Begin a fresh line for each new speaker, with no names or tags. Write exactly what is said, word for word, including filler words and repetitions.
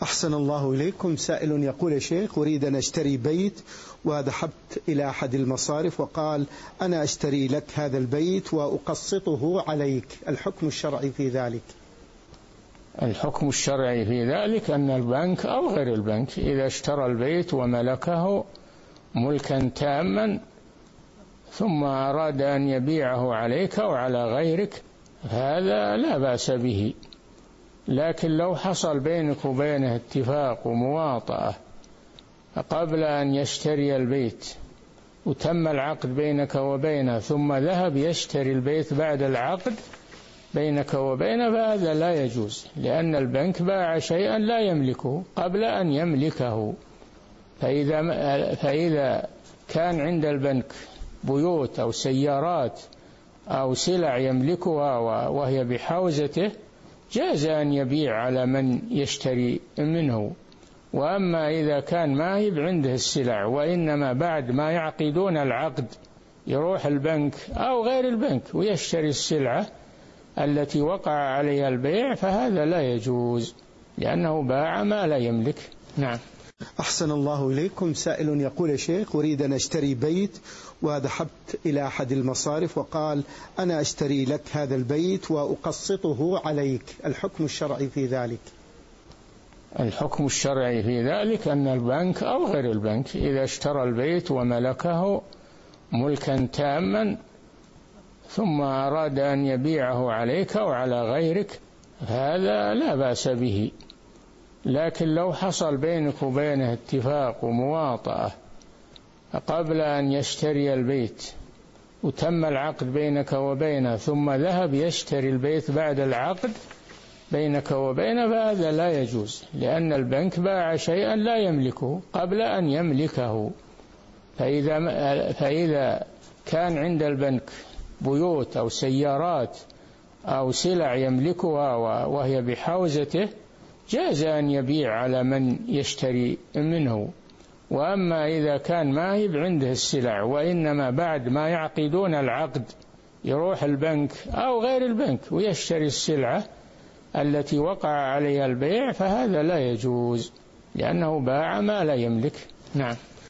أحسن الله إليكم. سائل يقول: يا شيخ، أريد أن أشتري بيت وذهبت إلى أحد المصارف وقال: أنا أشتري لك هذا البيت وأقسطه عليك، الحكم الشرعي في ذلك؟
الحكم الشرعي في ذلك أن البنك أو غير البنك إذا اشترى البيت وملكه ملكا تاما ثم أراد أن يبيعه عليك أو على غيرك هذا لا بأس به، لكن لو حصل بينك وبينه اتفاق ومواطأة قبل أن يشتري البيت وتم العقد بينك وبينه ثم ذهب يشتري البيت بعد العقد بينك وبينه فهذا لا يجوز، لأن البنك باع شيئا لا يملكه قبل أن يملكه. فإذا فإذا كان عند البنك بيوت أو سيارات أو سلع يملكها وهي بحوزته جاز أن يبيع على من يشتري منه. وأما إذا كان ما هي عنده السلع وإنما بعد ما يعقدون العقد يروح البنك أو غير البنك ويشتري السلعة التي وقع عليها البيع فهذا لا يجوز، لأنه باع ما لا يملك. نعم.
أحسن الله إليكم. سائل يقول: يا شيخ، أريد أن أشتري بيت وذهبت إلى أحد المصارف وقال: أنا أشتري لك هذا البيت وأقسطه عليك، الحكم الشرعي في ذلك؟
الحكم الشرعي في ذلك أن البنك أو غير البنك إذا اشترى البيت وملكه ملكا تاما ثم أراد أن يبيعه عليك أو على غيرك هذا لا بأس به، لكن لو حصل بينك وبينه اتفاق ومواطأة قبل أن يشتري البيت وتم العقد بينك وبينه ثم ذهب يشتري البيت بعد العقد بينك وبينه فهذا لا يجوز، لأن البنك باع شيئا لا يملكه قبل أن يملكه. فإذا فإذا كان عند البنك بيوت أو سيارات أو سلع يملكها وهي بحوزته جاز أن يبيع على من يشتري منه. وأما إذا كان ما هي عنده السلع وإنما بعد ما يعقدون العقد يروح البنك أو غير البنك ويشتري السلعة التي وقع عليها البيع فهذا لا يجوز، لأنه باع ما لا يملك. نعم.